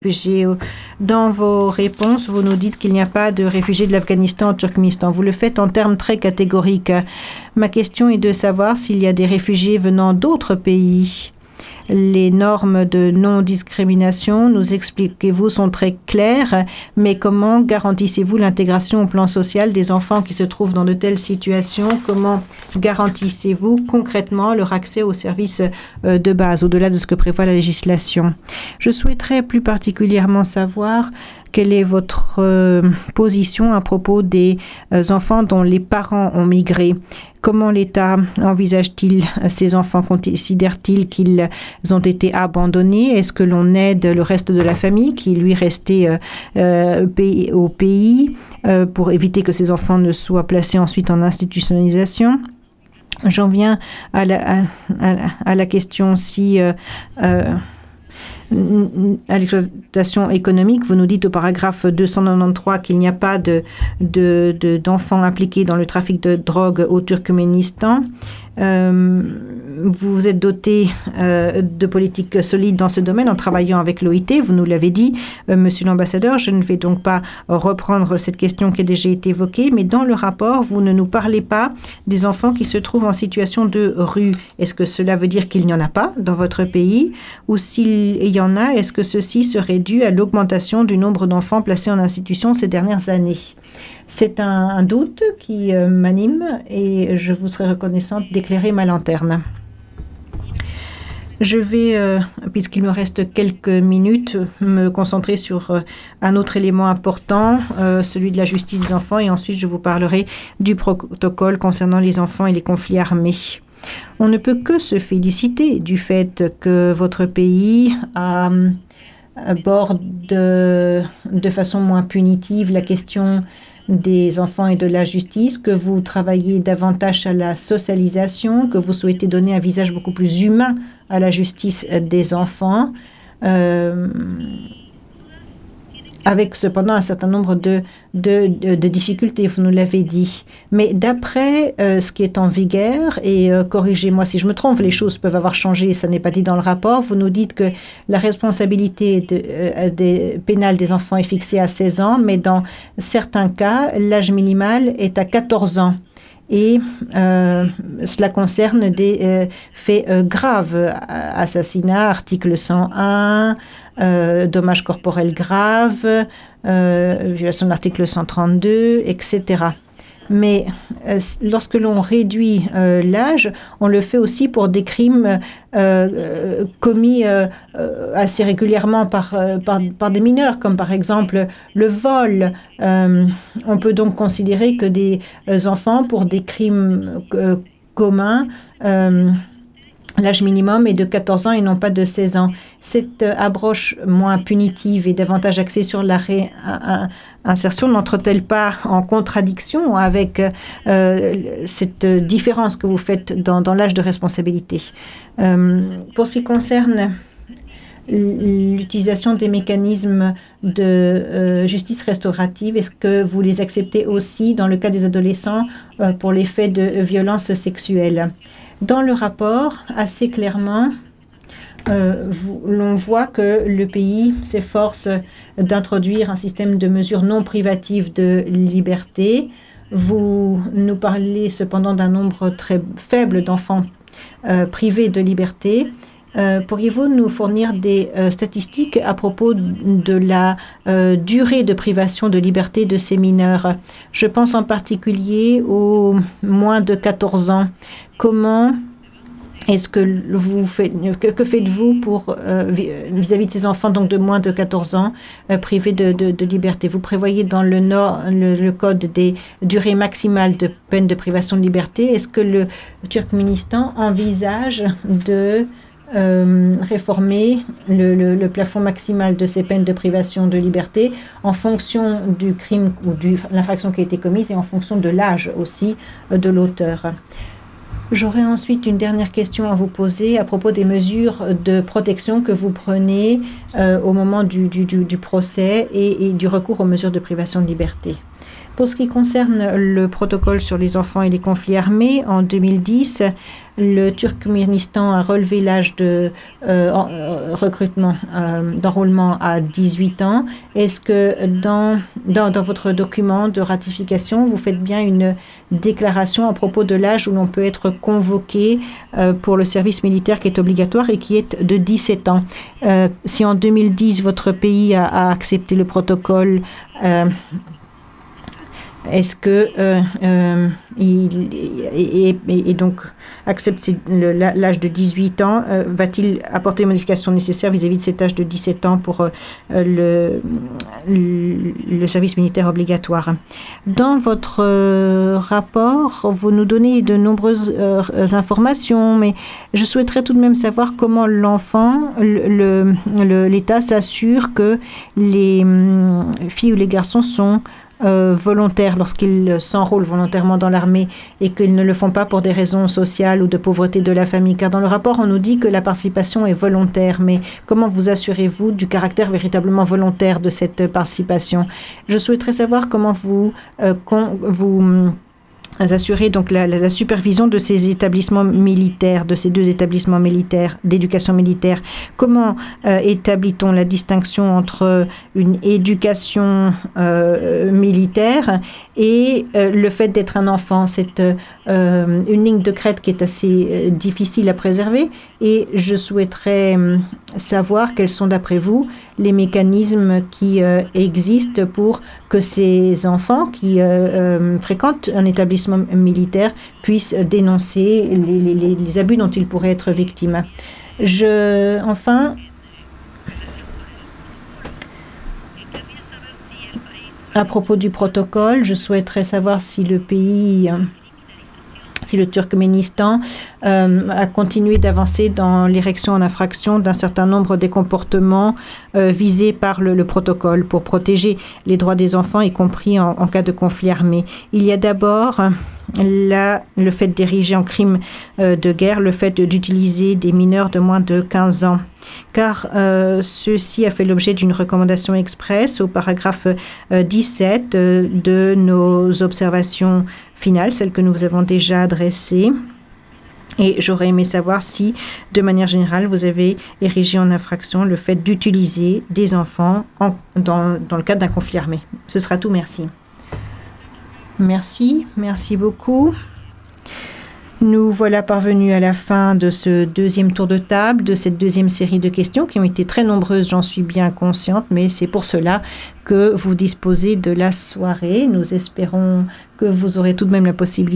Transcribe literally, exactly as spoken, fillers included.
réfugiés. Dans vos réponses, vous nous dites qu'il n'y a pas de réfugiés de l'Afghanistan au Turkménistan. Vous le faites en termes très catégoriques. Ma question est de savoir s'il y a des réfugiés venant d'autres pays. Les normes de non-discrimination, nous expliquez-vous, sont très claires, mais comment garantissez-vous l'intégration au plan social des enfants qui se trouvent dans de telles situations? Comment garantissez-vous concrètement leur accès aux services de base, au-delà de ce que prévoit la législation? Je souhaiterais plus particulièrement savoir quelle est votre euh, position à propos des euh, enfants dont les parents ont migré. Comment l'État envisage-t-il ces enfants? Considère-t-il qu'ils ont été abandonnés? Est-ce que l'on aide le reste de la famille qui lui restait euh, euh, pays, au pays euh, pour éviter que ces enfants ne soient placés ensuite en institutionnalisation? J'en viens à la, à, à, à la question si... Euh, euh, à l'exploitation économique, vous nous dites au paragraphe deux cent quatre-vingt-treize qu'il n'y a pas de, de, de, d'enfants impliqués dans le trafic de drogue au Turkménistan. Euh, vous vous êtes doté euh, de politiques solides dans ce domaine en travaillant avec l'O I T, vous nous l'avez dit, euh, monsieur l'ambassadeur. Je ne vais donc pas reprendre cette question qui a déjà été évoquée, mais dans le rapport, vous ne nous parlez pas des enfants qui se trouvent en situation de rue. Est-ce que cela veut dire qu'il n'y en a pas dans votre pays? Ou s'il y en a, est-ce que ceci serait dû à l'augmentation du nombre d'enfants placés en institution ces dernières années? C'est un, un doute qui euh, m'anime et je vous serais reconnaissante d'éclairer ma lanterne. Je vais, euh, puisqu'il me reste quelques minutes, me concentrer sur euh, un autre élément important, euh, celui de la justice des enfants, et ensuite je vous parlerai du protocole concernant les enfants et les conflits armés. On ne peut que se féliciter du fait que votre pays a, aborde de, de façon moins punitive la question des enfants et de la justice, que vous travaillez davantage à la socialisation, que vous souhaitez donner un visage beaucoup plus humain à la justice des enfants, euh, avec cependant un certain nombre de, de, de, de difficultés, vous nous l'avez dit. Mais d'après euh, ce qui est en vigueur, et euh, corrigez-moi si je me trompe, les choses peuvent avoir changé, ça n'est pas dit dans le rapport, vous nous dites que la responsabilité de, euh, des, pénale des enfants est fixée à seize ans, mais dans certains cas, l'âge minimal est à quatorze ans. Et euh, cela concerne des euh, faits euh, graves, assassinat, article cent un, euh, dommages corporels graves, euh, violation de l'article cent trente-deux, et cetera. Mais euh, lorsque l'on réduit euh, l'âge, on le fait aussi pour des crimes euh, commis euh, assez régulièrement par, par, par des mineurs, comme par exemple le vol. Euh, on peut donc considérer que des enfants, pour des crimes euh, communs, euh, l'âge minimum est de quatorze ans et non pas de seize ans. Cette approche moins punitive et davantage axée sur la réinsertion n'entre-t-elle pas en contradiction avec euh, cette différence que vous faites dans, dans l'âge de responsabilité? euh, Pour ce qui concerne l'utilisation des mécanismes de euh, justice restaurative, est-ce que vous les acceptez aussi dans le cas des adolescents euh, pour les faits de violence sexuelle? Dans le rapport, assez clairement, euh, l'on voit que le pays s'efforce d'introduire un système de mesures non privatives de liberté. Vous nous parlez cependant d'un nombre très faible d'enfants euh, privés de liberté. Euh, pourriez-vous nous fournir des euh, statistiques à propos de la euh, durée de privation de liberté de ces mineurs? Je pense en particulier aux moins de quatorze ans. Comment est-ce que vous faites, que, que faites-vous pour euh, vis-à-vis de ces enfants donc de moins de quatorze ans euh, privés de, de, de liberté? Vous prévoyez dans le, nord, le, le code des durées maximales de peine de privation de liberté. Est-ce que le Turkménistan envisage de Euh, réformer le, le, le plafond maximal de ces peines de privation de liberté en fonction du crime ou de l'infraction qui a été commise et en fonction de l'âge aussi euh, de l'auteur? J'aurais ensuite une dernière question à vous poser à propos des mesures de protection que vous prenez euh, au moment du, du, du, du procès et, et du recours aux mesures de privation de liberté. Pour ce qui concerne le protocole sur les enfants et les conflits armés, en deux mille dix, le Turkménistan a relevé l'âge de euh, en, recrutement, euh, d'enrôlement à dix-huit ans. Est-ce que dans, dans, dans votre document de ratification, vous faites bien une déclaration à propos de l'âge où l'on peut être convoqué euh, pour le service militaire qui est obligatoire et qui est de dix-sept ans? Euh, si en deux mille dix, votre pays a, a accepté le protocole, euh, est-ce que euh, euh, il et, et, et donc accepte l'âge de dix-huit ans, euh, va-t-il apporter les modifications nécessaires vis-à-vis de cet âge de dix-sept ans pour euh, le, le, le service militaire obligatoire? Dans votre euh, rapport, vous nous donnez de nombreuses euh, informations, mais je souhaiterais tout de même savoir comment l'enfant, le, le, l'État s'assure que les euh, filles ou les garçons sont Euh, volontaires lorsqu'ils s'enrôlent volontairement dans l'armée et qu'ils ne le font pas pour des raisons sociales ou de pauvreté de la famille. Car dans le rapport, on nous dit que la participation est volontaire. Mais comment vous assurez-vous du caractère véritablement volontaire de cette participation? Je souhaiterais savoir comment vous, euh, con, vous assurer donc la, la, la supervision de ces établissements militaires, de ces deux établissements militaires, d'éducation militaire. Comment euh, établit-on la distinction entre une éducation euh, militaire et euh, le fait d'être un enfant? C'est euh, une ligne de crête qui est assez euh, difficile à préserver et je souhaiterais euh, savoir quels sont d'après vous les mécanismes qui euh, existent pour que ces enfants qui euh, euh, fréquentent un établissement militaire puissent dénoncer les, les, les abus dont ils pourraient être victimes. Je, enfin, à propos du protocole, je souhaiterais savoir si le pays, si le Turkménistan euh, a continué d'avancer dans l'érection en infraction d'un certain nombre des comportements euh, visés par le, le protocole pour protéger les droits des enfants, y compris en, en cas de conflit armé. Il y a d'abord là, le fait d'ériger en crime euh, de guerre, le fait d'utiliser des mineurs de moins de quinze ans. Car euh, ceci a fait l'objet d'une recommandation express au paragraphe euh, dix-sept euh, de nos observations finales, celles que nous vous avons déjà adressées. Et j'aurais aimé savoir si, de manière générale, vous avez érigé en infraction le fait d'utiliser des enfants en, dans, dans le cadre d'un conflit armé. Ce sera tout, merci. Merci, merci beaucoup. Nous voilà parvenus à la fin de ce deuxième tour de table, de cette deuxième série de questions qui ont été très nombreuses, j'en suis bien consciente, mais c'est pour cela que vous disposez de la soirée. Nous espérons que vous aurez tout de même la possibilité